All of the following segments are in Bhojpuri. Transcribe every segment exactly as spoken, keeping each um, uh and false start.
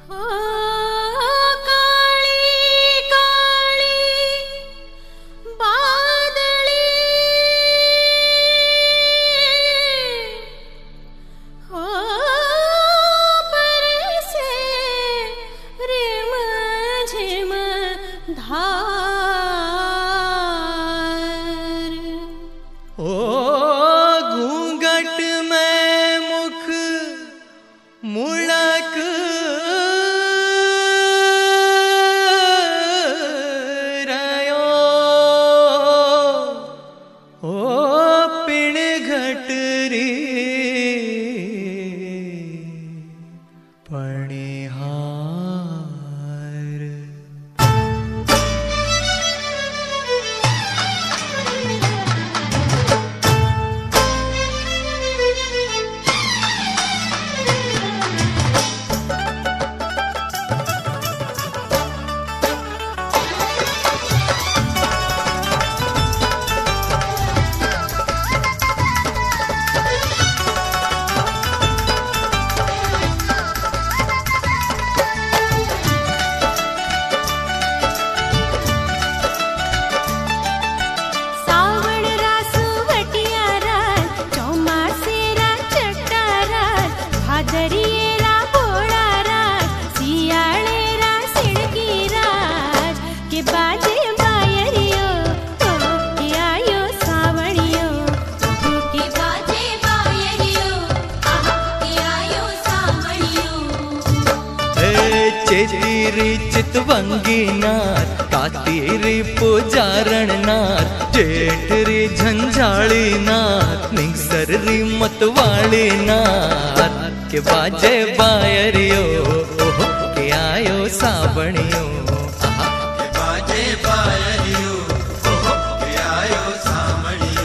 चेतीरी चितवंगी नार, कातीरी पुजारण नार, जेठरी झंझाड़ी नार, निंगसरी मतवाड़ी नार, के बाजे बायरियो के आयो सावणियो, के बाजे बायरियो के आयो सावणियो।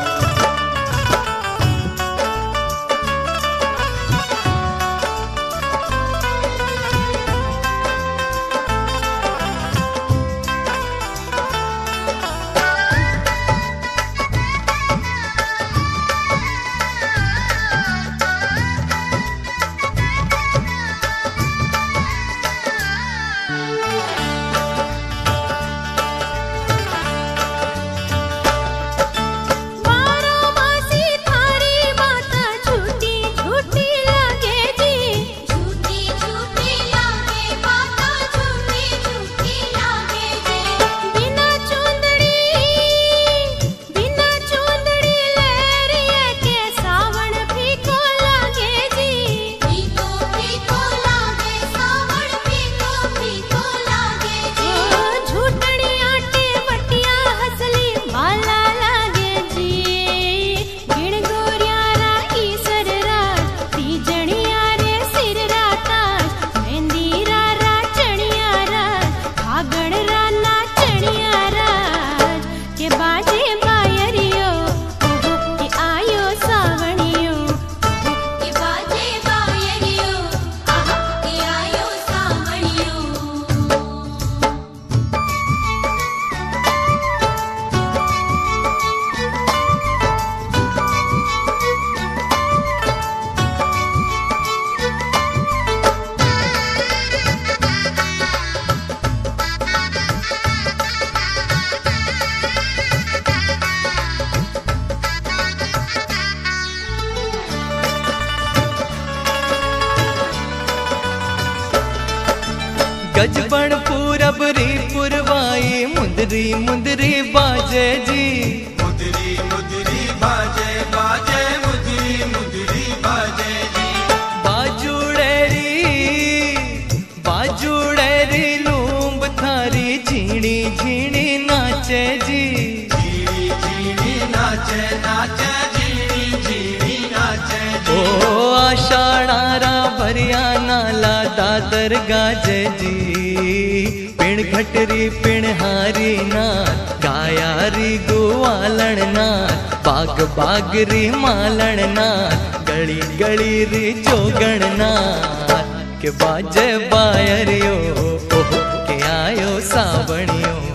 गजबन पूरब री पुरवाई मुंदरी मुंदरी बाजे जी, मुंदरी मुंदरी बाजे बाजे मुंदरी मुंदरी बाजे जी। बाजुड़ेरी बाजुड़ेरी लूंब थारी झीणी झीणी नाचे जी, झीणी झीणी नाचे नाचे झीणी झीणी नाचे जी। ओ आषाढ़ारा भरिया नाला दादर गाजे जी, पिण खटरी पिण हारी नार, गायारी गुवालण नार, बाग बागरी मालण नार, गली गली री जोगण नार, के बाजे बायरियो के आयो सावणियो।